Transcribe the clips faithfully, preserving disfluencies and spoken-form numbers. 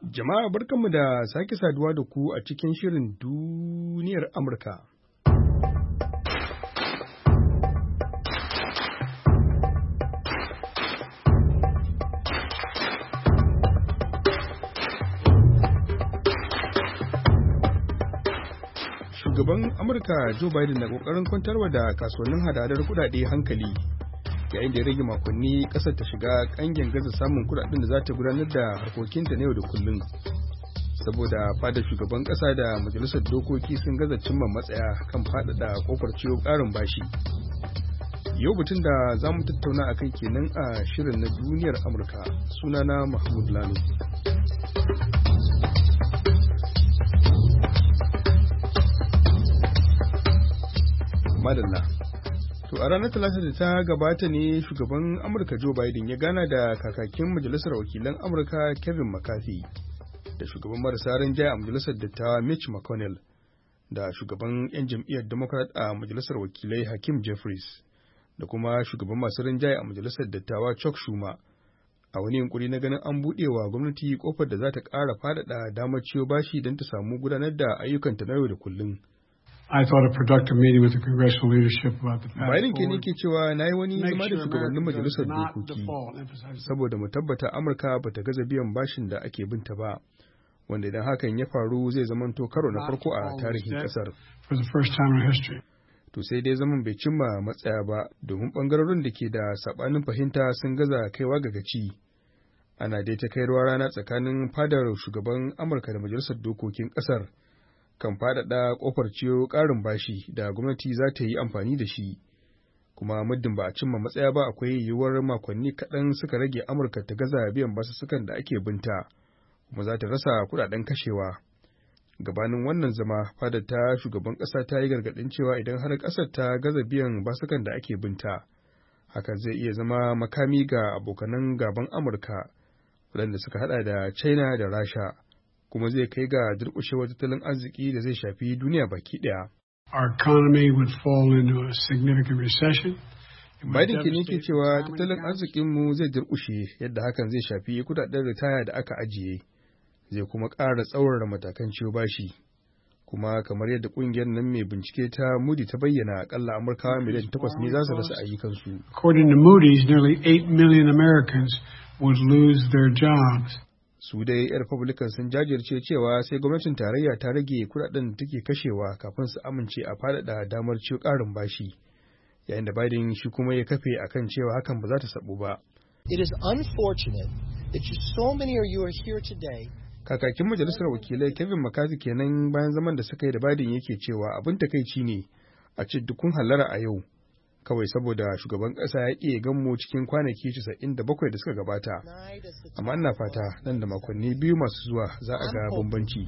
Jama'a barkanmu da sake saduwa da ku a cikin shirin duniyar Amurka. Shugaban Amurka Joe Biden na ƙoƙarin kwantarwa da kasuwannin hadadar kuɗaɗe hankali, yayin da ya rage makonni ƙasar ta shiga ƙangin gaza samun kuɗaɗen da za ta gudanar da harkokinta na yau da kullum. Saboda fadar shugaban ƙasa da majalisar dokoki sun gaza cimma matsaya kan faɗaɗa ƙofar ciwo ƙarin bashi. Yau batun da za mu tattauna a kai kenan a shirin na duniyar Amurka. Sunana Mahmud Lalo. Madalla. To a ranar Talata da ta gabata ne shugaban Amurka Joe Biden ya gana da kakakin Majalisar Wakilan Amurka Kevin McCarthy da shugaban marasa rinjaye a Majalisar Dattawa Mitch McConnell da shugaban 'yan jam'iyyar Democrat a Majalisar Wakilai Hakeem Jeffries da kuma shugaban masu rinjaye a Majalisar Dattawa Chuck Schumer a wani yunkuri na ganin an buɗe wa gwamnati kofar da za ta ƙara faɗaɗa damar ciyo bashi don ta samu gudanar da ayyukanta na yau da kullum. I thought a productive meeting with the congressional leadership about the path Biden ke forward. ke cewa na yi wani zama da Sure shugabannin America majalisar does not dokoki default, emphasizing- saboda mu tabbata Amurka ba ta gaza biyan bashin da ake binta ba, wanda idan hakan ya faru zai zamanto karo na farko a tarihin kasar. For the first time in history. To sai dai zaman bai cimma matsaya ba domin bangarorin da ke da sabanin fahimta sun gaza kaiwa ga gaci. Ana dai ta kai ruwa rana tsakanin fadar shugaban Amurka da majalisar dokokin kasar kan faɗaɗa ƙofar ciyo ƙarin bashi da gwamnati za ta yi amfani da shi, kuma muddin ba a cimma matsaya ba akwai yiwuwar makonni kaɗan suka rage Amurka ta gaza biyan basussukan da ake binta, kuma za ta rasa kuɗaɗen kashewa. Gabanin wannan zama, fadar ta shugaban ƙasa ta yi gargaɗin cewa idan har ƙasar ta gaza biyan basukan da ake binta, hakan zai iya zama makami ga abokanan gaban Amurka, waɗanda suka haɗa da China da Rasha. Kuma zai kai ga durƙushewar tattalin arziki da zai shafi duniya baki ɗaya. Our economy would fall into a significant recession. It would Biden ke ne ke devastate cewa family tattalin accounts. arzikinmu zai durƙushe yadda hakan zai shafi kudaden ritaya da aka ajiye, zai kuma ƙara tsaurara matakan ciwo bashi. Kuma kamar yadda ƙungiyar nan mai bincike ta Moody ta bayyana, akalla Amurkawa miliyan takwas ne za su rasa ayyukansu. According to Moody's, nearly eight million Americans would lose their jobs. Su dai 'yan Republican sun jajirce cewa sai gwamnatin tarayya ta rage kudaden da take kashewa kafin su amince a faɗaɗa damar ciwo ƙarin bashi, yayin da Biden shi kuma ya kafe akan cewa hakan ba za ta sabu ba. It is unfortunate that you, so many of you are here today. Kakakin majalisar wakilai Kevin McCarthy kenan bayan zaman da suka yi da Biden yake cewa abin takaici ne a ce dukun hallara a yau, kawai saboda shugaban ƙasa ya iya gammo cikin kwanaki casa'in da bakwai da suka gabata. Amma ina fata nan da makonni biyu masu zuwa za a ga bambanci.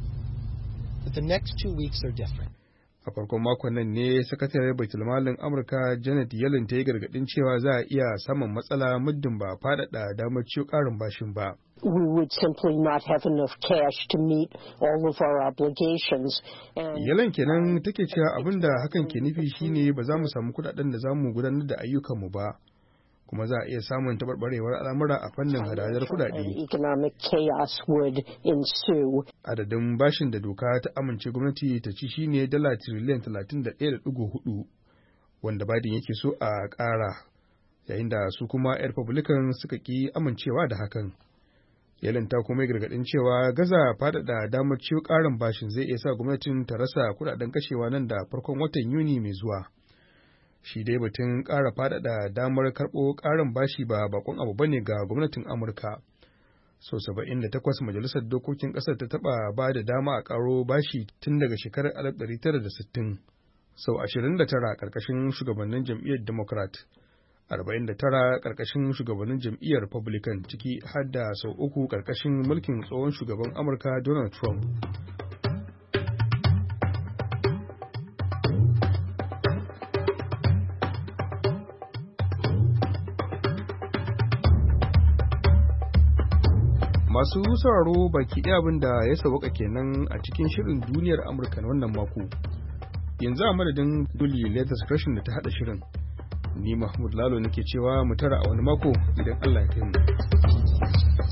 But the next two weeks are different. A farkon makon nan ne sakataren baitulmalin Amurka Janet Yellen ta yi gargaɗin cewa za a iya samun matsala muddin ba faɗaɗa damar ciwo ƙarin bashin ba. We would simply not have enough cash to meet all of our obligations. And Yellen kenan take cewa abin da hakan ke nufi shine ba za mu samu kuɗaɗen da za mu gudanar da ayyukanmu ba, kuma za a iya samun taɓarɓarewar al'amura a fannin hadadar and kuɗaɗe. economic chaos would ensue. Adadin bashin da doka ta amince gwamnati ta ci shine dala tiriliyan talatin da ɗaya da ɗigo hudu, wanda Biden yake so a ƙara, yayin da su kuma 'yan Republican suka ƙi amincewa da hakan. Yellen ta kuma yi gargaɗin cewa gaza faɗaɗa damar ciwo ƙarin bashin zai iya sa gwamnatin ta rasa kuɗaɗen kashewa nan da farkon watan Yuni mai zuwa. Shi dai batun ƙara faɗaɗa damar karɓo ƙarin bashi ba bakon abu bane ga gwamnatin Amurka. Sau saba'in da takwas majalisar dokokin ƙasar ta taɓa ba da dama a ƙaro bashi tun daga shekarar alif ɗari tara da sittin. Sau ashirin da tara ƙarƙashin shugabannin jam'iyyar Democrat. arba'in da tara ƙarƙashin shugabannin jam'iyyar Republican, ciki har da sau uku ƙarƙashin mulkin tsohon shugaban Amurka Donald Trump. Masu sauraro baki ɗaya abin da ya sauka kenan a cikin shirin duniyar Amurka na wannan mako. Yanzu a madadin Julie Leathers Gresham da ta haɗa shirin. Ni Mahmud Lalo nake cewa mu tara a wani mako idan Allah ya kai mu.